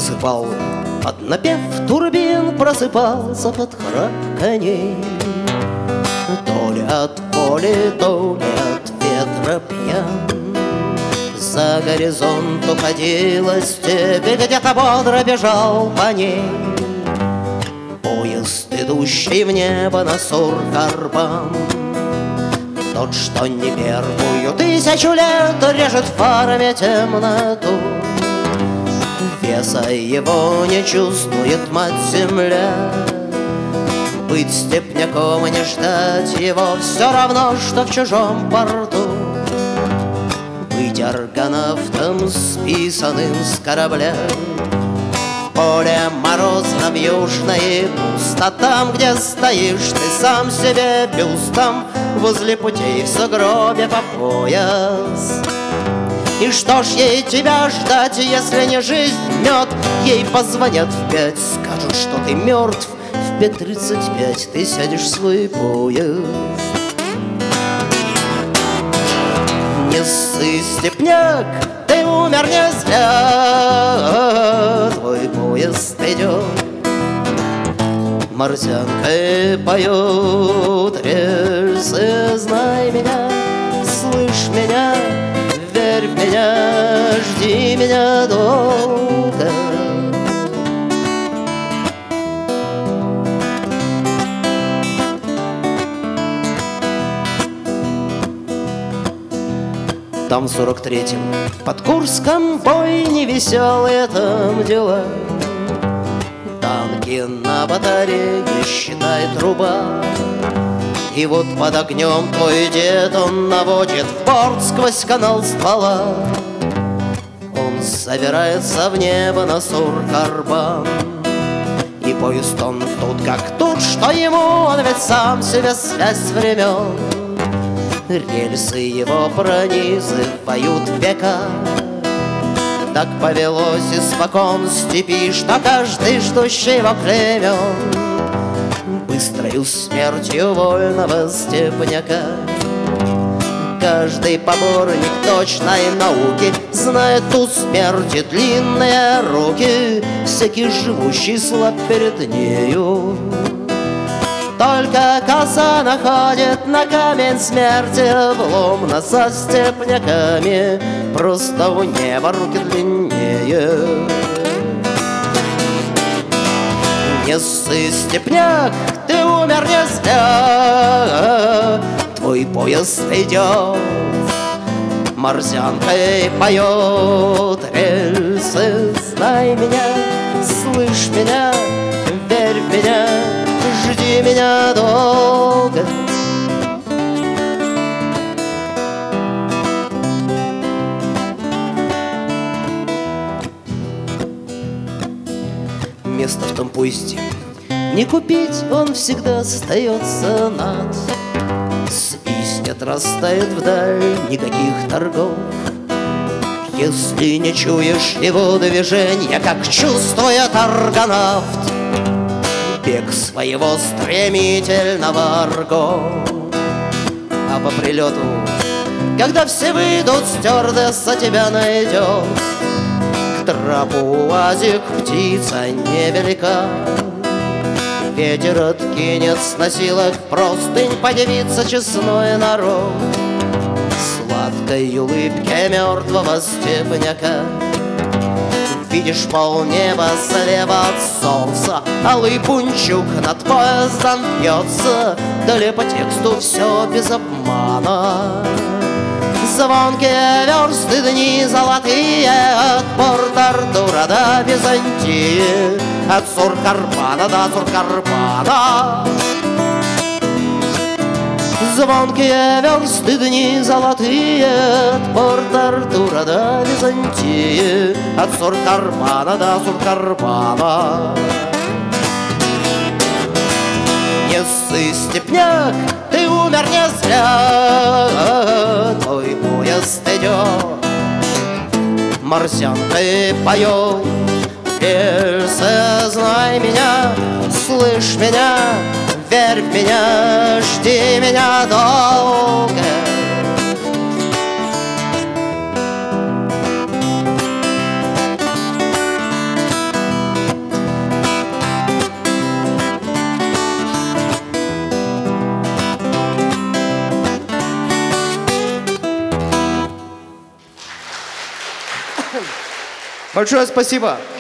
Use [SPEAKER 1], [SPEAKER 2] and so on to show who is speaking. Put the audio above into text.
[SPEAKER 1] засыпал под напев турбин, просыпался под храп коней. То ли от боли, то ли от ветра пьян, за горизонт уходила степь, и где-то бодро бежал по ней поезд, идущий в небо на Сур-Карбан. Тот, что не первую тысячу лет режет фарами темноту, веса его не чувствует мать-земля. Быть степняком и не ждать его все равно, что в чужом порту быть аргонавтом, списанным с корабля. Поле морозном южное, пусто там, где стоишь ты сам себе бюстом возле путей в сугробе по пояс. И что ж ей тебя ждать, если не жизнь мед? Ей позвонят в 5, скажут, что ты мертв. В 5:35 ты сядешь в свой поезд. Не ссы, степняк, ты умер не зря. Твой поезд идет, морзянкой поет рельсы. Знай меня, слышь меня, верь в меня, жди меня долго. Там в 43-м под Курском бой невеселые там дела. Танки на батарее, считай, труба. И вот под огнем твой дед, он наводит в борт сквозь канал ствола. Он собирается в небо на Сур-Карбан. И поезд он тут как тут, что ему, он ведь сам себе связь времен. Рельсы его пронизывают века. Так повелось испокон степи, что каждый ждущий его племен быстрою смертью вольного степняка. Каждый поборник точной науки знает ту смерть и длинные руки. Всякий живущий слаб перед нею. Только коса находит на камень смерти вломно со степняками. Просто у неба руки длиннее. Не ссы, степняк, ты умер не зря. Твой поезд идет, морзянкой поет рельсы. Знай меня, слышь меня, верь в меня, жди меня долго. Место в том поезде не купить, он всегда остается над. Свистнет, растает вдаль, никаких торгов. Если не чуешь его движения, как чувствует аргонавт бег своего стремительного арго. А по прилету, когда все выйдут, стюардесса тебя найдет. К трапу УАЗик птица невелика. Ветер откинет с носилок простынь, подивится честной народ сладкой улыбке мертвого степняка. Видишь полнеба слева от солнца, алый пунчук над поездом бьется. Далее по тексту все без обмана. Звонкие версты, дни золотые, от Порт-Артура до Византии, от Сур-Карбана до Сур-Карбана. Звонкие версты, дни золотые, от Порт-Артура до Византии, от Сур-Карбана до Сур-Карбана. Не ссы, степняк, ты умер не зря. Твой поезд идет, морзянкой поет рельсы. Знай меня, слышь меня, верь в меня, жди меня долго. Большое спасибо.